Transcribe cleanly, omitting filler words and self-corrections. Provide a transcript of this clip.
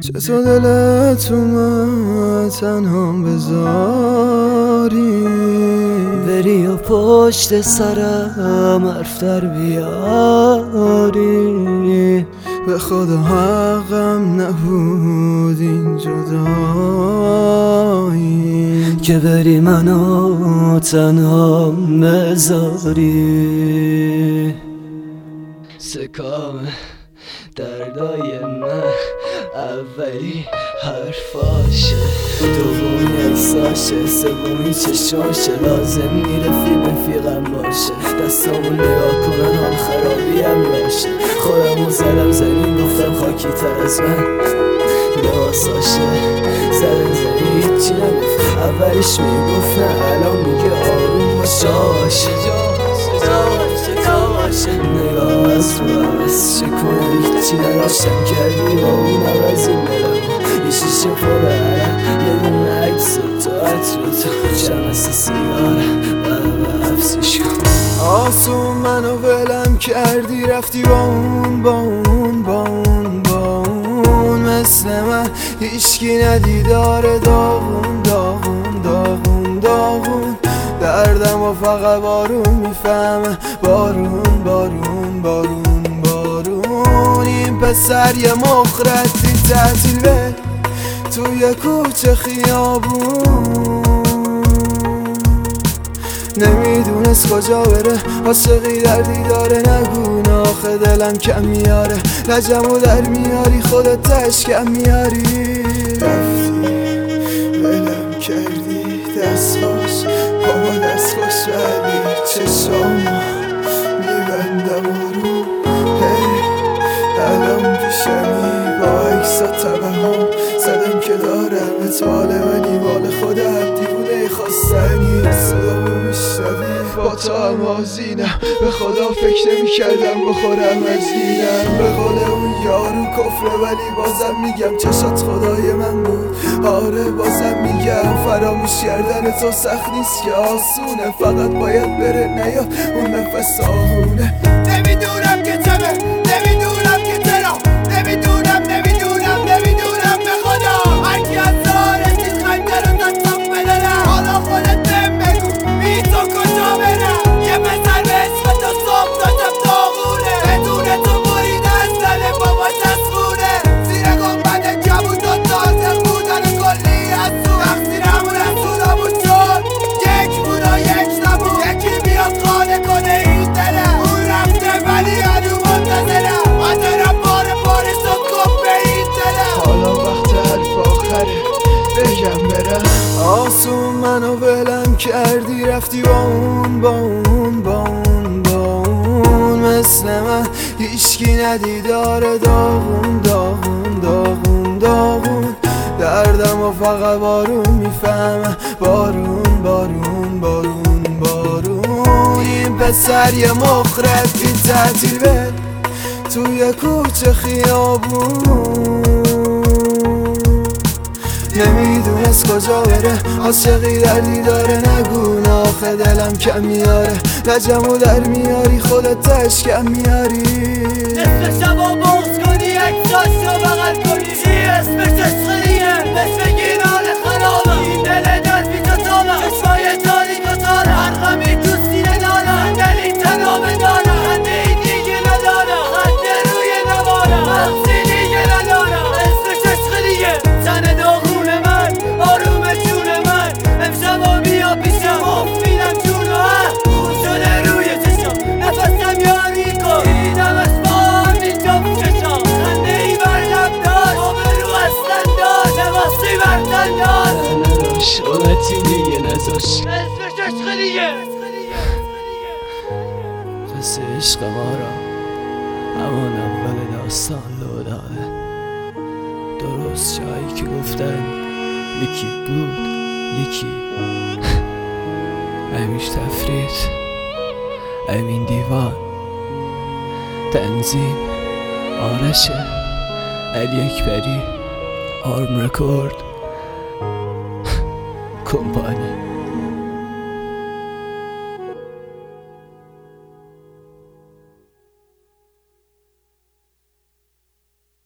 چطور دلت اومد تنهام بذاری بری و پشت سرم حرف در بیاری. به خدا حقم نبود این جدایی که بری منو تنهام بذاری. سکام دردای من اولی حرفاشه، دومی احساشه، سومی چشاشه. لازم میره فیلم باشه، دستامو نگاه کنن حال خرابیم باشه. خودمو زدم زمین گفتم خاکی تر از من لباساشه. زدم زمین هیچی نگفت، اولش میگفت نه الان میگه آروم باشه. نگاه از رو عوض شکنه هیچی نداشتم کردی با اون عوضی مدام یه شیشه پر عرم یه دونه عکس تو عطر تو چمست سیگارم و افزش کن. آسون منو ولم کردی رفتی با اون مثل من هیچکی ندیداره داغون دردم و فقط بارون میفهمه. بارون این پسر یه مخرطی تعطیل به توی کوچه خیابون نمیدونست کجا بره، عاشقی دردی داره نگون آخه دلم کم میاره. لجمو در میاری خودت تش کم میاری. رفتی ولم کردی دست خوش بابا دست خوش ولی چشامو میبندم رو الان پیشمی با عکسا توهم زدم که دارم اتماله ولی مال خودم دیوونه خواستنی صدامو میشنوی با تو هم آزینم. به خدا فکر نمی کردم بخورم از اینم. به قول اون یارو کفره ولی بازم میگم چشات خدای من بود. آره بازم میگم فراموش کردن تو سخت نیست که آسونه، فقط باید بره نیاد اون نفس آهونه. نمیدونم که چمه، نمیدونم که چرا، نمیدونم به خدا هرکی از رسید خنجر رو دستم بدنم. حالا خودت بهم بگو بی تو کجا برم. یه پسر به اسم تو صبح داشتم داغونه، بدون تو بریده از دل بابا تصفونه. زیر گنبد کبود و تازه بودن و کلی از تو تقصیرمون از طولمون شد. یک بود و یک نبود، یکی بیاد خانه کنه این دلم. اون رفته ولی هنو منتظرم، حاضرم بار شد گفت به این دلم. حالا وقت حرف آخره بگم برم. آسون منو ولم کردی رفتی با اون مثل من هیچکی ندیداره داغون دردم و فقط بارون میفهمه. بارون این پسر یه مخرطی تعطیل به توی کوچه خیابون نمیدونست کجا بره، عاشقی دردی داره نگون آخه دلم کم میاره. لجمو در میاری خودت تش کم میاری. نصف شبا باز کنی اکساش رو بغل کنی چی اسمش عشقیه مثل گیران خرابه. این دل در بی تو تابه چشمای داری تو تاره حرقمی تو سینه داره دلی تنابه داره خنده ای دیگه نداره خنده روی نواره مغزی دیگه نداره اسمش عشقیه تن داغون من آروم جون من امشبا بیا پیشم مفیدم جون و خون شده روی چشم نفسم یاری کن دیدم اسمام اینجا چشم خنده ای بردم داشت آبرو اصلا داشت لباسی بردن داشت نداش اونتی دیگه نذاش. اسمش عشقیه قصه عشق ما را همان اول داستان لو داده. درست جایی که گفتن یکی بود یکی همیش تفرید امین دیوان تنظیم آرشه علی اکبری آرم رکورد کمپانی.